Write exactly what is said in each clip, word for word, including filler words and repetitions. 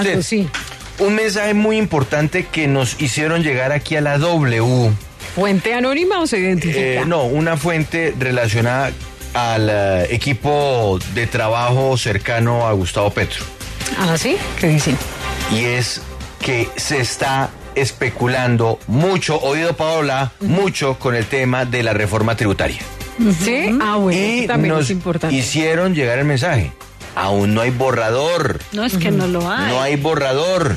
Sí. Un mensaje muy importante que nos hicieron llegar aquí a la W. ¿Fuente anónima o se identifica? Eh, no, una fuente relacionada al uh, equipo de trabajo cercano a Gustavo Petro. Ah, ¿sí? ¿Qué dicen? Y es que se está especulando mucho, oído Paola, uh-huh. mucho con el tema de la reforma tributaria. ¿Sí? Ah, bueno, y también nos es importante. Hicieron llegar el mensaje. Aún no hay borrador. No, es que uh-huh. no lo hay. No hay borrador.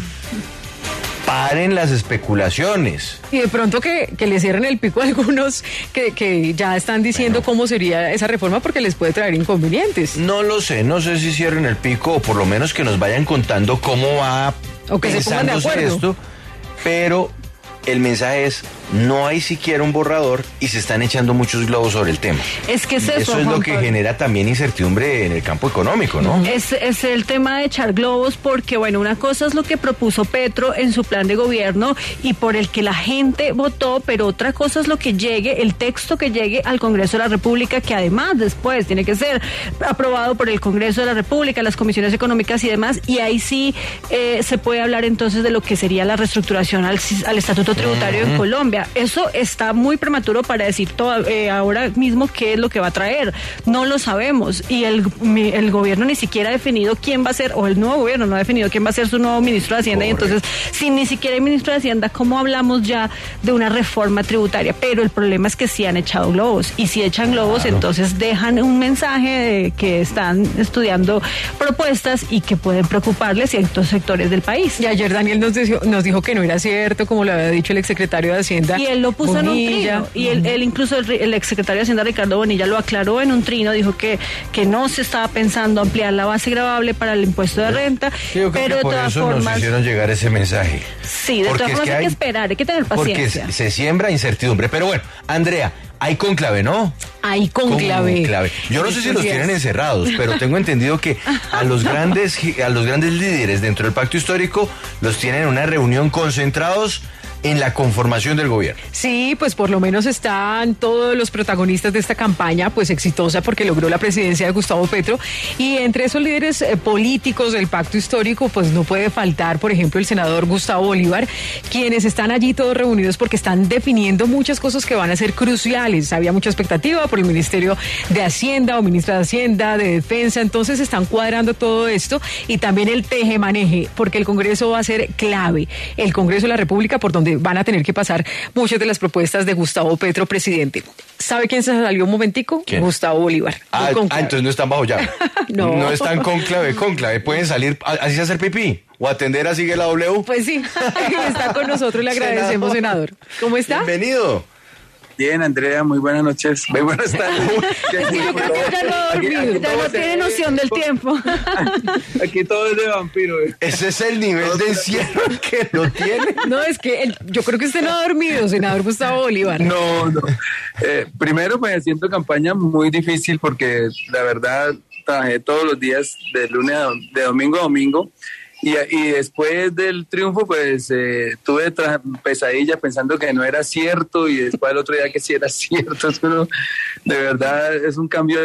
Paren las especulaciones. Y de pronto que, que le cierren el pico a algunos que, que ya están diciendo bueno. cómo sería esa reforma porque les puede traer inconvenientes. No lo sé, no sé si cierren el pico o por lo menos que nos vayan contando cómo va o que pensándose se pongan de acuerdo. Esto, pero el mensaje es, no hay siquiera un borrador y se están echando muchos globos sobre el tema. Es que es eso, eso es Juan lo que Pablo. genera también incertidumbre en el campo económico, ¿no? Es, es el tema de echar globos porque, bueno, una cosa es lo que propuso Petro en su plan de gobierno y por el que la gente votó, pero otra cosa es lo que llegue, el texto que llegue al Congreso de la República, que además después tiene que ser aprobado por el Congreso de la República, las comisiones económicas y demás, y ahí sí eh, se puede hablar entonces de lo que sería la reestructuración al, al Estatuto Tributario uh-huh. en Colombia. Eso está muy prematuro para decir todo, eh, ahora mismo qué es lo que va a traer. No lo sabemos y el, el gobierno ni siquiera ha definido quién va a ser, o el nuevo gobierno no ha definido quién va a ser su nuevo ministro de Hacienda. Correcto. Y entonces, si ni siquiera hay ministro de Hacienda, ¿cómo hablamos ya de una reforma tributaria? Pero el problema es que sí han echado globos y si echan globos, claro. entonces dejan un mensaje de que están estudiando propuestas y que pueden preocuparles ciertos sectores del país. Y ayer Daniel nos dijo, nos dijo que no era cierto, como lo había dicho el exsecretario de Hacienda. Y él lo puso Bonilla. En un trino. Y él, él incluso el, el exsecretario de Hacienda, Ricardo Bonilla, lo aclaró en un trino, dijo que, que no se estaba pensando ampliar la base gravable para el impuesto de renta, Yo creo pero que de por todas eso formas... nos hicieron llegar ese mensaje. Sí, de porque todas formas hay, hay que esperar, hay que tener paciencia. Porque se siembra incertidumbre. Pero bueno, Andrea, hay cónclave, ¿no? Hay cónclave. Cónclave. Yo no sé si los tienen encerrados, pero tengo entendido que a los grandes, a los grandes líderes dentro del pacto histórico los tienen en una reunión concentrados en la conformación del gobierno. Sí, pues por lo menos están todos los protagonistas de esta campaña, pues exitosa porque logró la presidencia de Gustavo Petro, y entre esos líderes eh, políticos del pacto histórico, pues no puede faltar, por ejemplo, el senador Gustavo Bolívar, quienes están allí todos reunidos porque están definiendo muchas cosas que van a ser cruciales. Había mucha expectativa por el Ministerio de Hacienda o Ministra de Hacienda, de Defensa, entonces están cuadrando todo esto, y también el teje-maneje, porque el Congreso va a ser clave, el Congreso de la República, por donde van a tener que pasar muchas de las propuestas de Gustavo Petro, presidente. ¿Sabe quién se salió un momentico? ¿Quién? Gustavo Bolívar. Ah, ah, entonces no están bajo llave. no. No están conclave, conclave. Pueden salir, así se hacer pipí o atender a Sigue la W. Pues sí, está con nosotros, le agradecemos, senador. senador. ¿Cómo está? Bienvenido. Bien, Andrea, muy buenas noches. Muy buenas tardes. Yo creo que ya no ha dormido, ya no tiene noción del tiempo. Aquí todo es de vampiro. ¿eh? Ese es el nivel de encierro que no tiene. No, es que el, yo creo que usted no ha dormido, senador Gustavo Bolívar. No, no. Eh, primero, pues haciendo campaña muy difícil porque la verdad trabajé todos los días de lunes a de domingo a domingo. Y, y después del triunfo, pues eh, tuve tra- pesadilla pensando que no era cierto, y después el otro día que sí era cierto. Pero de verdad es un cambio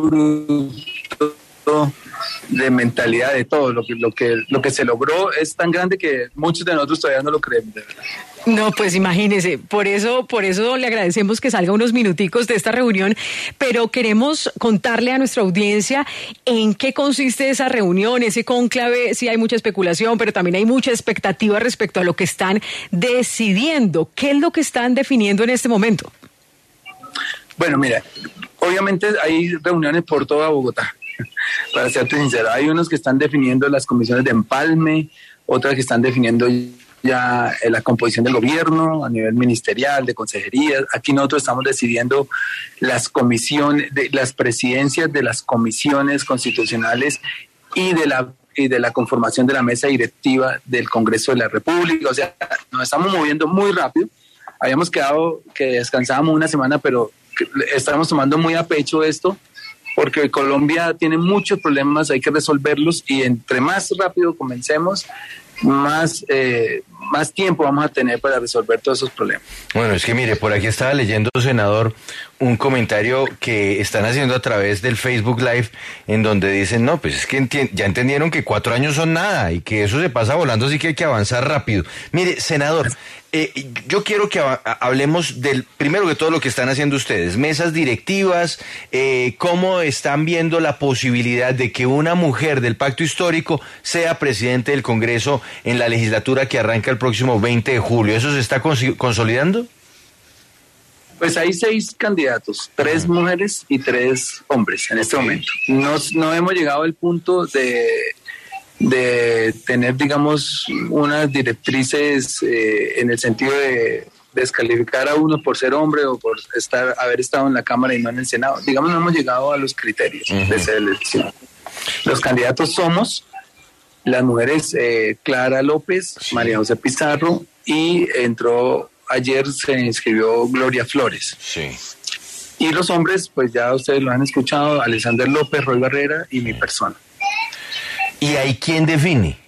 bruto de mentalidad de todo. Lo que, lo que, lo que se logró es tan grande que muchos de nosotros todavía no lo creemos, de verdad. No, pues imagínese, por eso, por eso le agradecemos que salga unos minuticos de esta reunión, pero queremos contarle a nuestra audiencia en qué consiste esa reunión, ese cónclave. Sí hay mucha especulación, pero también hay mucha expectativa respecto a lo que están decidiendo. ¿Qué es lo que están definiendo en este momento? Bueno, mira, obviamente hay reuniones por toda Bogotá, para serte sincero. Hay unos que están definiendo las comisiones de empalme, otras que están definiendo ya la composición del gobierno a nivel ministerial, de consejerías. Aquí nosotros estamos decidiendo las comisiones, de, las presidencias de las comisiones constitucionales y de la y de la conformación de la mesa directiva del Congreso de la República. O sea, nos estamos moviendo muy rápido. Habíamos quedado que descansábamos una semana, pero estamos tomando muy a pecho esto, porque Colombia tiene muchos problemas, hay que resolverlos, y entre más rápido comencemos, más, eh, más tiempo vamos a tener para resolver todos esos problemas. Bueno, es que mire, por aquí estaba leyendo, senador, un comentario que están haciendo a través del Facebook Live, en donde dicen, no, pues es que enti- ya entendieron que cuatro años son nada y que eso se pasa volando, así que hay que avanzar rápido. Mire, senador, eh, yo quiero que ha- hablemos del, primero que todo, lo que están haciendo ustedes, mesas directivas, eh, cómo están viendo la posibilidad de que una mujer del Pacto Histórico sea presidente del Congreso en la legislatura que arranca el próximo veinte de julio. ¿Eso se está cons- consolidando? Pues hay seis candidatos, tres mujeres y tres hombres en este momento. No, no hemos llegado al punto de, de tener, digamos, unas directrices eh, en el sentido de descalificar a uno por ser hombre o por estar haber estado en la Cámara y no en el Senado. Digamos, no hemos llegado a los criterios uh-huh. de selección. Los candidatos somos las mujeres eh, Clara López, sí. María José Pizarro, y entró... Ayer se inscribió Gloria Flores. Sí. Y los hombres, pues ya ustedes lo han escuchado, Alexander López, Roy Barrera y mi persona. ¿Y ahí quién define?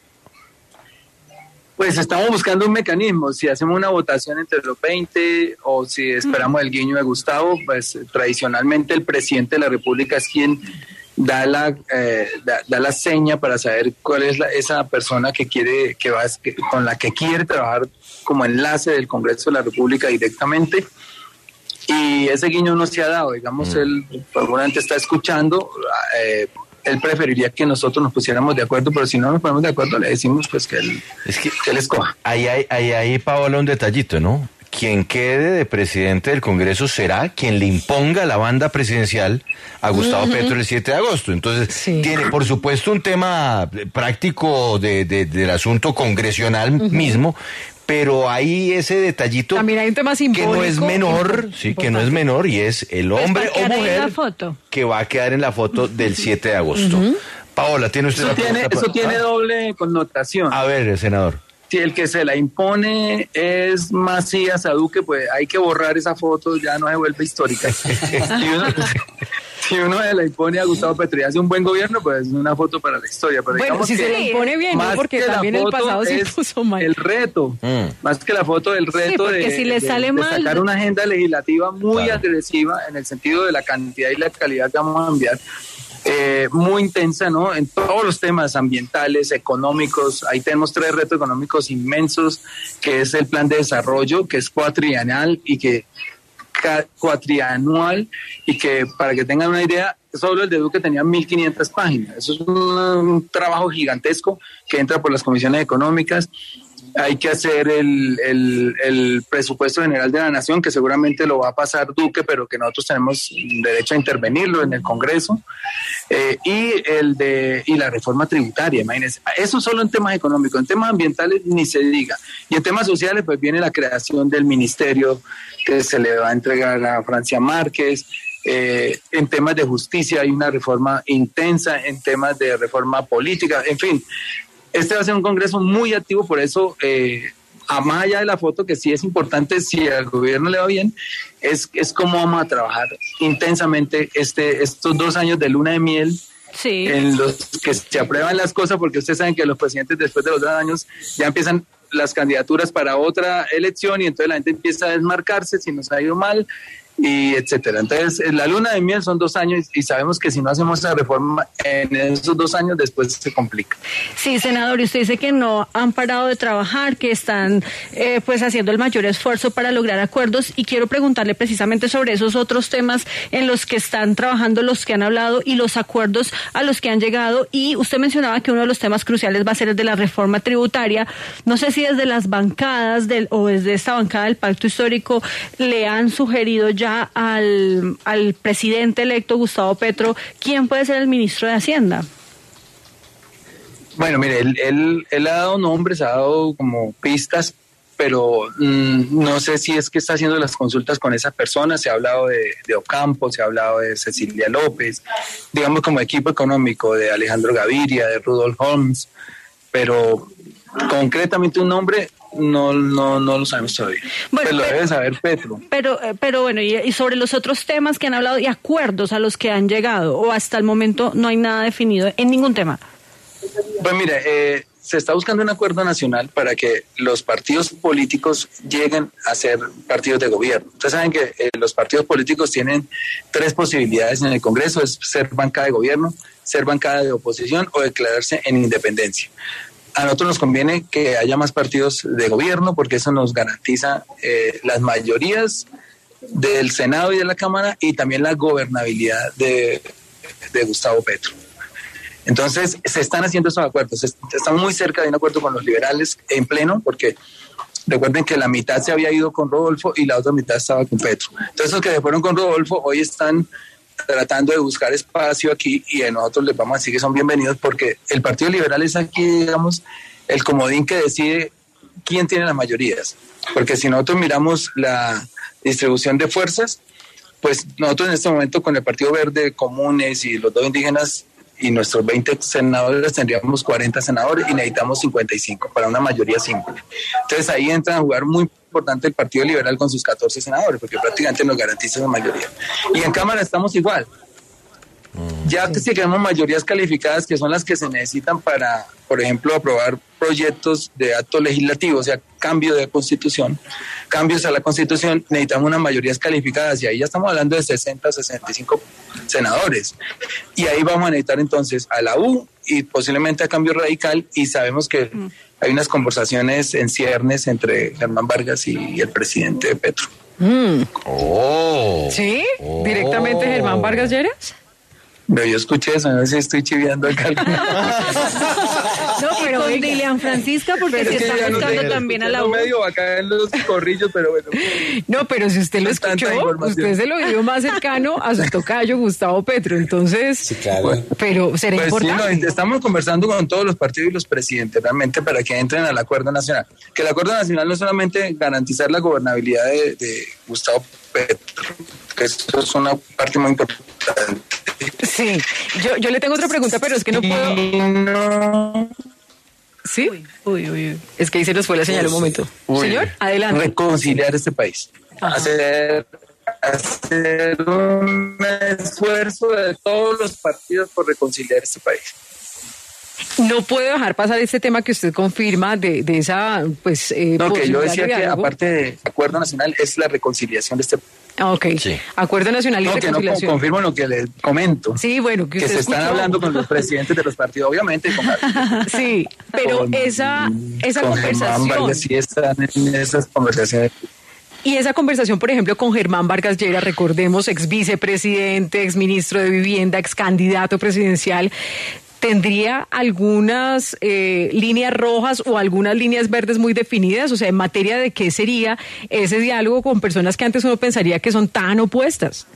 Pues estamos buscando un mecanismo. Si hacemos una votación entre los veinte o si esperamos el guiño de Gustavo, pues tradicionalmente el presidente de la República es quien da la eh, da, da la seña para saber cuál es la, esa persona que quiere que va que, con la que quiere trabajar como enlace del Congreso de la República directamente, y ese guiño no se ha dado, digamos, mm. él seguramente está escuchando, eh, él preferiría que nosotros nos pusiéramos de acuerdo, pero si no nos ponemos de acuerdo le decimos pues que él, es que, que él escoja. Ahí hay, ahí hay, Paola, un detallito, ¿no? Quien quede de presidente del Congreso será quien le imponga la banda presidencial a Gustavo uh-huh. Petro el siete de agosto. Entonces, sí. tiene, por supuesto, un tema práctico de, de, del asunto congresional uh-huh. mismo, pero hay ese detallito también hay un tema simbólico, que no es menor, sí, que no es menor, y es el hombre pues o mujer foto. que va a quedar en la foto del siete de agosto. Uh-huh. Paola, ¿tiene usted eso la tiene, Eso tiene doble connotación. A ver, senador. Si el que se la impone es Macías a Duque, pues hay que borrar esa foto, ya no se vuelve histórica. si, uno, si uno se la impone a Gustavo Petro y hace un buen gobierno, pues es una foto para la historia. Pero bueno, si se la impone bien, ¿no? Porque también el pasado se puso mal. El reto, mm. más que la foto, el reto sí, de, si le de, sale de mal, sacar una agenda legislativa muy claro. agresiva en el sentido de la cantidad y la calidad que vamos a enviar. Eh, muy intensa, ¿no? En todos los temas ambientales, económicos. Ahí tenemos tres retos económicos inmensos, que es el plan de desarrollo, que es cuatrienal y que cuatrianual, y que, para que tengan una idea, solo el de Duque tenía mil quinientas páginas. Eso es un, un trabajo gigantesco que entra por las comisiones económicas. Hay que hacer el, el, el presupuesto general de la nación, que seguramente lo va a pasar Duque, pero que nosotros tenemos derecho a intervenirlo en el Congreso, eh, y el de y la reforma tributaria, imagínense. Eso solo en temas económicos. En temas ambientales ni se diga. Y en temas sociales, pues viene la creación del ministerio que se le va a entregar a Francia Márquez. Eh, en temas de justicia hay una reforma intensa, en temas de reforma política, en fin. Este va a ser un congreso muy activo, por eso, eh, a más allá de la foto, que sí es importante, si al gobierno le va bien, es, es cómo vamos a trabajar intensamente este, estos dos años de luna de miel, sí. en los que se aprueban las cosas, porque ustedes saben que los presidentes después de los dos años ya empiezan las candidaturas para otra elección y entonces la gente empieza a desmarcarse si nos ha ido mal, y etcétera. Entonces, la luna de miel son dos años y sabemos que si no hacemos esa reforma en esos dos años, después se complica. Sí, senador, y usted dice que no han parado de trabajar, que están eh, pues haciendo el mayor esfuerzo para lograr acuerdos, y quiero preguntarle precisamente sobre esos otros temas en los que están trabajando, los que han hablado y los acuerdos a los que han llegado. Y usted mencionaba que uno de los temas cruciales va a ser el de la reforma tributaria. No sé si desde las bancadas del, o desde esta bancada del Pacto Histórico le han sugerido ya Al, al presidente electo Gustavo Petro, ¿quién puede ser el ministro de Hacienda? Bueno, mire, él, él, él ha dado nombres, ha dado como pistas, pero mmm, no sé si es que está haciendo las consultas con esa persona. Se ha hablado de, de Ocampo, se ha hablado de Cecilia López, digamos como equipo económico de Alejandro Gaviria, de Rudolf Holmes, pero concretamente un nombre no no no lo sabemos todavía. Bueno, pero lo debe saber Petro. Pero pero bueno, y, y sobre los otros temas que han hablado y acuerdos a los que han llegado, o hasta el momento no hay nada definido en ningún tema. Pues mire, eh, se está buscando un acuerdo nacional para que los partidos políticos lleguen a ser partidos de gobierno. Ustedes saben que eh, los partidos políticos tienen tres posibilidades en el Congreso: es ser bancada de gobierno, ser bancada de oposición o declararse en independencia. A nosotros nos conviene que haya más partidos de gobierno porque eso nos garantiza eh, las mayorías del Senado y de la Cámara y también la gobernabilidad de, de Gustavo Petro. Entonces, se están haciendo esos acuerdos. Están muy cerca de un acuerdo con los liberales en pleno, porque recuerden que la mitad se había ido con Rodolfo y la otra mitad estaba con Petro. Entonces, los que se fueron con Rodolfo hoy están tratando de buscar espacio aquí y a nosotros les vamos a decir que son bienvenidos porque el Partido Liberal es aquí, digamos, el comodín que decide quién tiene las mayorías. Porque si nosotros miramos la distribución de fuerzas, pues nosotros en este momento con el Partido Verde, Comunes y los dos indígenas y nuestros veinte senadores tendríamos cuarenta senadores y necesitamos cincuenta y cinco para una mayoría simple. Entonces ahí entra a jugar muy importante el Partido Liberal con sus catorce senadores, porque prácticamente nos garantiza esa mayoría. Y en Cámara estamos igual. Ya que si queremos mayorías calificadas, que son las que se necesitan para, por ejemplo, aprobar proyectos de acto legislativo, o sea, cambio de constitución, cambios a la constitución, necesitamos unas mayorías calificadas y ahí ya estamos hablando de sesenta, sesenta y cinco senadores. Y ahí vamos a necesitar entonces a la U y posiblemente a Cambio Radical y sabemos que mm. hay unas conversaciones en ciernes entre Germán Vargas y el presidente Petro. Mm. Oh. ¿Sí? Oh. ¿Directamente Germán Vargas Lleras? Pero yo escuché eso, no sé si estoy chiviando acá. No, pero con Dilian Francisca, porque se está buscando no también a la U. medio acá en los corrillos, pero bueno. No, pero si usted lo escuchó, usted se lo vio más cercano a su tocayo Gustavo Petro, entonces. Sí, claro. Bueno, pero será pues importante. Sí, no, estamos conversando con todos los partidos y los presidentes realmente para que entren al acuerdo nacional. Que el acuerdo nacional no es solamente garantizar la gobernabilidad de, de Gustavo Petro, que eso es una parte muy importante. Sí, yo, yo le tengo otra pregunta, pero es que no puedo. No. ¿Sí? Uy, uy, uy. Es que ahí se nos fue la señal un momento. Uy. Señor, adelante. Reconciliar este país. Ajá. Hacer, hacer un esfuerzo de todos los partidos por reconciliar este país. No puedo dejar pasar este tema que usted confirma de, de esa, pues, eh, no, que yo decía de que aparte del acuerdo nacional es la reconciliación de este país. Ah, ok. Sí. Acuerdo nacional y no, reconciliación. Que no confirmo lo que les comento. Sí, bueno, que, que usted se escuchó. están hablando con los presidentes de los partidos, obviamente. Con sí, pero con, esa, esa con conversación. Germán Vargas sí están en esas conversaciones. Y esa conversación, por ejemplo, con Germán Vargas Lleras, recordemos, ex vicepresidente, ex ministro de Vivienda, ex candidato presidencial, ¿tendría algunas eh, líneas rojas o algunas líneas verdes muy definidas? O sea, en materia de qué sería ese diálogo con personas que antes uno pensaría que son tan opuestas.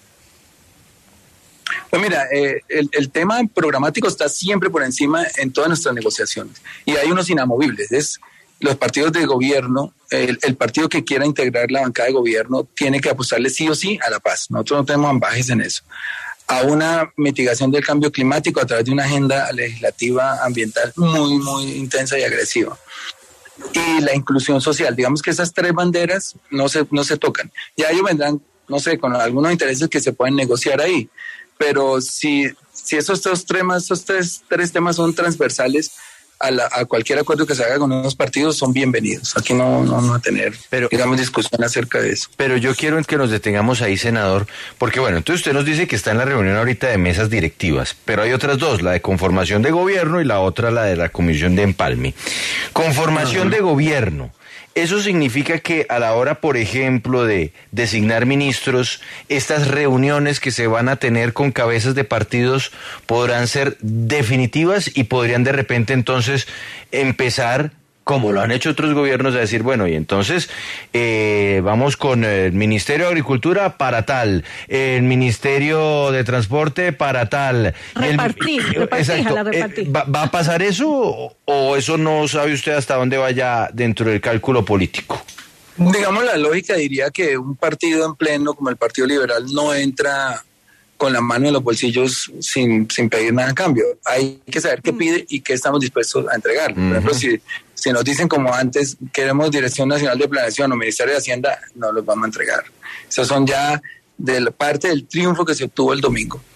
Pues mira, eh, el, el tema programático está siempre por encima en todas nuestras negociaciones. Y hay unos inamovibles, es los partidos de gobierno, el, el partido que quiera integrar la bancada de gobierno tiene que apostarle sí o sí a la paz. Nosotros no tenemos ambajes en eso. A una mitigación del cambio climático a través de una agenda legislativa ambiental muy, muy intensa y agresiva. Y la inclusión social, digamos que esas tres banderas no se, no se tocan. Ya ellos vendrán, no sé, con algunos intereses que se pueden negociar ahí, pero si, si esos tres temas, esos tres, tres temas son transversales a, la, a cualquier acuerdo que se haga con unos partidos, son bienvenidos. Aquí no, no vamos a tener, pero, digamos, discusión acerca de eso. Pero yo quiero que nos detengamos ahí, senador, porque bueno, entonces usted nos dice que está en la reunión ahorita de mesas directivas, pero hay otras dos, la de conformación de gobierno y la otra la de la comisión de empalme. Conformación uh-huh. de gobierno. Eso significa que a la hora, por ejemplo, de designar ministros, estas reuniones que se van a tener con cabezas de partidos podrán ser definitivas y podrían de repente entonces empezar, como lo han hecho otros gobiernos, a decir, bueno, y entonces eh, vamos con el Ministerio de Agricultura para tal, el Ministerio de Transporte para tal. Repartir, el, repartir, exacto, la repartir. Eh, ¿va, ¿Va a pasar eso o, o eso no sabe usted hasta dónde vaya dentro del cálculo político? Digamos, la lógica diría que un partido en pleno como el Partido Liberal no entra con la mano en los bolsillos sin, sin pedir nada a cambio. Hay que saber qué pide y qué estamos dispuestos a entregar. Por ejemplo, uh-huh. si, si nos dicen como antes, queremos Dirección Nacional de Planeación o Ministerio de Hacienda, no los vamos a entregar. Esos son ya de la parte del triunfo que se obtuvo el domingo.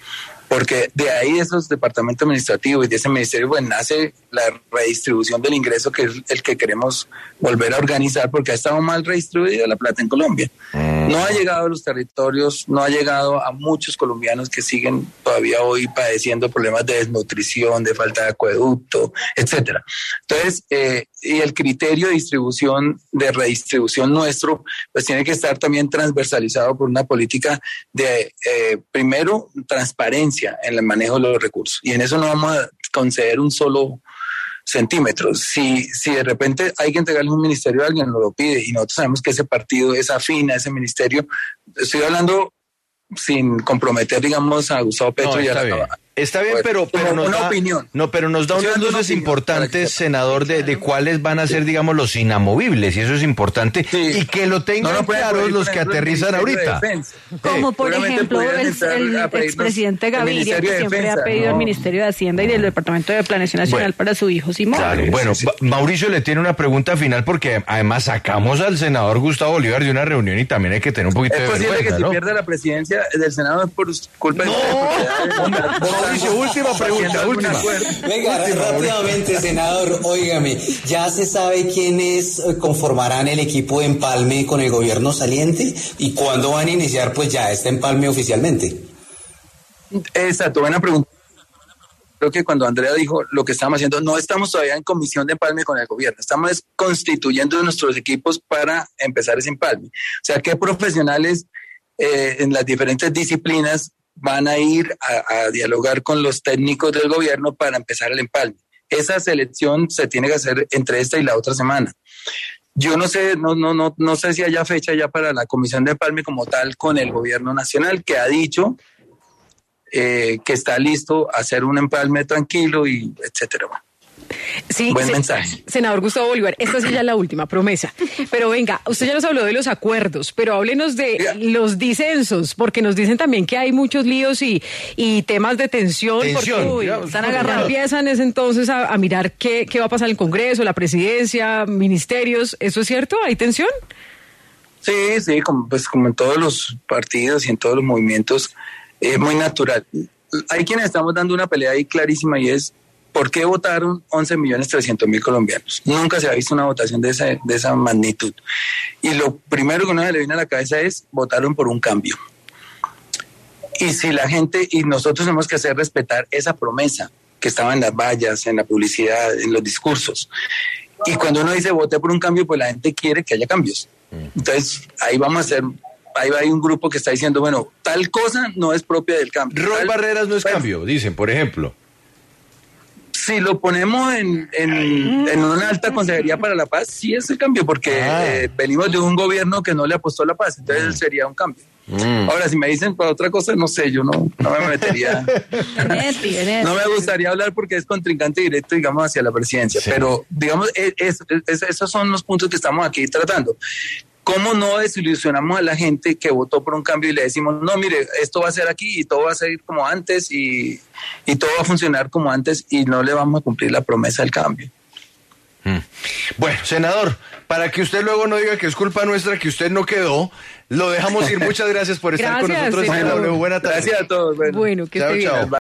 porque de ahí esos departamentos administrativos y de ese ministerio pues nace la redistribución del ingreso, que es el que queremos volver a organizar, porque ha estado mal redistribuida la plata en Colombia. Mm. No ha llegado a los territorios, no ha llegado a muchos colombianos que siguen todavía hoy padeciendo problemas de desnutrición, de falta de acueducto, etcétera. Entonces, eh, y el criterio de distribución, de redistribución nuestro, pues tiene que estar también transversalizado por una política de, eh, primero, transparencia en el manejo de los recursos. Y en eso no vamos a conceder un solo centímetro. Si, si de repente hay que entregarle un ministerio a alguien, nos lo pide, y nosotros sabemos que ese partido es afín a ese ministerio, estoy hablando sin comprometer, digamos, a Gustavo Petro no, y a la bien. Está bien, pero, pero nos una da, opinión. No, pero nos da unas luces importantes, senador, de, de cuáles van a ser, digamos, los inamovibles, y eso es importante, sí. y que lo tengan no, no claros los que aterrizan ahorita. Como por ejemplo el, el expresidente Gaviria, que siempre defensa, ha pedido no. al Ministerio de Hacienda y del Departamento de Planeación Nacional bueno, para su hijo Simón. Claro, bueno, sí, sí. Mauricio le tiene una pregunta final, porque además sacamos al senador Gustavo Bolívar de una reunión y también hay que tener un poquito es de vergüenza, Es posible que ¿no? si pierde la presidencia del Senado es por culpa no. de... Mauricio, última pregunta. Pregunta, última. Venga, última, rápidamente, última. Senador, óigame, ¿ya se sabe quiénes conformarán el equipo de empalme con el gobierno saliente? ¿Y cuándo van a iniciar, pues, ya este empalme oficialmente? Exacto, buena pregunta. Creo que cuando Andrea dijo lo que estamos haciendo, no estamos todavía en comisión de empalme con el gobierno, estamos constituyendo nuestros equipos para empezar ese empalme. O sea, ¿qué profesionales eh, en las diferentes disciplinas van a ir a, a dialogar con los técnicos del gobierno para empezar el empalme? Esa selección se tiene que hacer entre esta y la otra semana. Yo no sé, no, no, no, no sé si haya fecha ya para la comisión de empalme como tal con el gobierno nacional, que ha dicho eh, que está listo a hacer un empalme tranquilo y etcétera. Sí, buen se, mensaje. Senador Gustavo Bolívar, esta sí ya es la última promesa. Pero venga, usted ya nos habló de los acuerdos, pero háblenos de Diga. los disensos, porque nos dicen también que hay muchos líos y, y temas de tensión, tensión porque uy, digamos, están agarrando, empiezan es entonces a, a mirar qué, qué va a pasar en el Congreso, la presidencia, ministerios. ¿Eso es cierto? ¿Hay tensión? Sí, sí, como, pues como en todos los partidos y en todos los movimientos, es muy natural. Hay quienes estamos dando una pelea ahí clarísima y es: ¿por qué votaron once millones trescientos mil colombianos? Nunca se ha visto una votación de esa, de esa magnitud. Y lo primero que uno se le viene a la cabeza es: votaron por un cambio. Y si la gente, y nosotros tenemos que hacer respetar esa promesa que estaba en las vallas, en la publicidad, en los discursos. Y cuando uno dice voté por un cambio, pues la gente quiere que haya cambios. Entonces ahí vamos a hacer... Ahí hay un grupo que está diciendo, bueno, tal cosa no es propia del cambio. Roy tal, Barreras no es pues, cambio, dicen, por ejemplo. Si lo ponemos en, en, en una alta consejería para la paz, sí es el cambio, porque ah. eh, venimos de un gobierno que no le apostó a la paz, entonces mm. sería un cambio. Mm. Ahora, si me dicen para otra cosa, no sé, yo no, no me metería. No me gustaría hablar porque es contrincante directo, digamos, hacia la presidencia, sí. Pero, digamos, es, es, es, esos son los puntos que estamos aquí tratando. ¿Cómo no desilusionamos a la gente que votó por un cambio y le decimos, no, mire, esto va a ser aquí y todo va a seguir como antes y, y todo va a funcionar como antes y no le vamos a cumplir la promesa del cambio? Mm. Bueno, senador, para que usted luego no diga que es culpa nuestra que usted no quedó, lo dejamos ir. Muchas gracias por estar gracias, con nosotros. Senador. Buena tarde. Gracias a todos. Bueno, bueno que chao, esté bien. Chao.